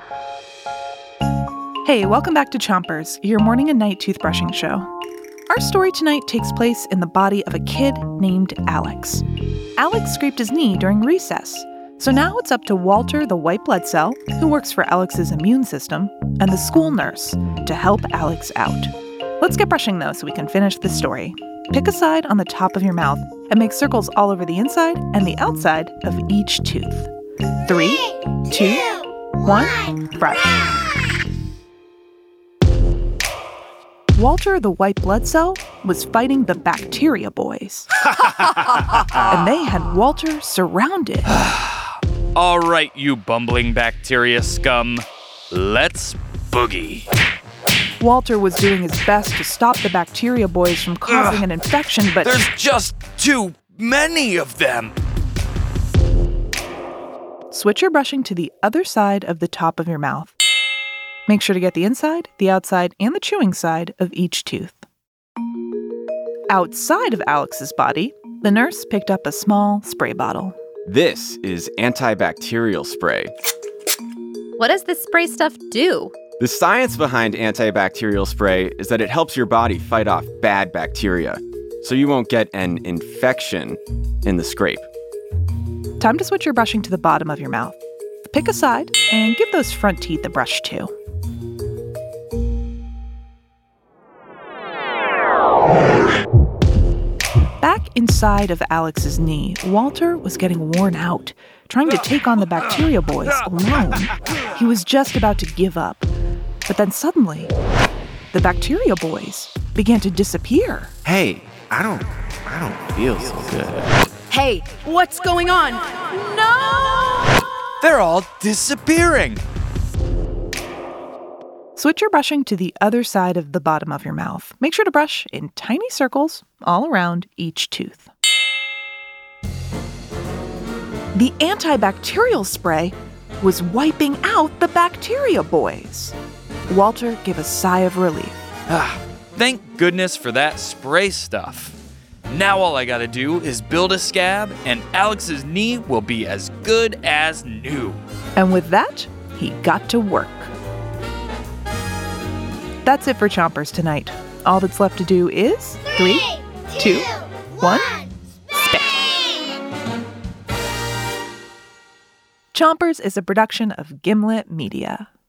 Hey, welcome back to Chompers, your morning and night toothbrushing show. Our story tonight takes place in the body of a kid named Alex. Alex scraped his knee during recess, so now it's up to Walter the white blood cell, who works for Alex's immune system, and the school nurse to help Alex out. Let's get brushing, though, so we can finish the story. Pick a side on the top of your mouth and make circles all over the inside and the outside of each tooth. 3, 2, 1, brush. Walter the white blood cell was fighting the bacteria boys. And they had Walter surrounded. All right, you bumbling bacteria scum. Let's boogie. Walter was doing his best to stop the bacteria boys from causing an infection, but... There's just too many of them. Switch your brushing to the other side of the top of your mouth. Make sure to get the inside, the outside, and the chewing side of each tooth. Outside of Alex's body, the nurse picked up a small spray bottle. This is antibacterial spray. What does this spray stuff do? The science behind antibacterial spray is that it helps your body fight off bad bacteria, so you won't get an infection in the scrape. Time to switch your brushing to the bottom of your mouth. Pick a side and give those front teeth a brush too. Back inside of Alex's knee, Walter was getting worn out, trying to take on the bacteria boys alone. He was just about to give up. But then suddenly, the bacteria boys began to disappear. Hey, I don't feel so good. Hey, what's going on? No! They're all disappearing. Switch your brushing to the other side of the bottom of your mouth. Make sure to brush in tiny circles all around each tooth. The antibacterial spray was wiping out the bacteria boys. Walter gave a sigh of relief. Thank goodness for that spray stuff. Now all I gotta do is build a scab, and Alex's knee will be as good as new. And with that, he got to work. That's it for Chompers tonight. All that's left to do is 3, 2, 1, spit. Chompers is a production of Gimlet Media.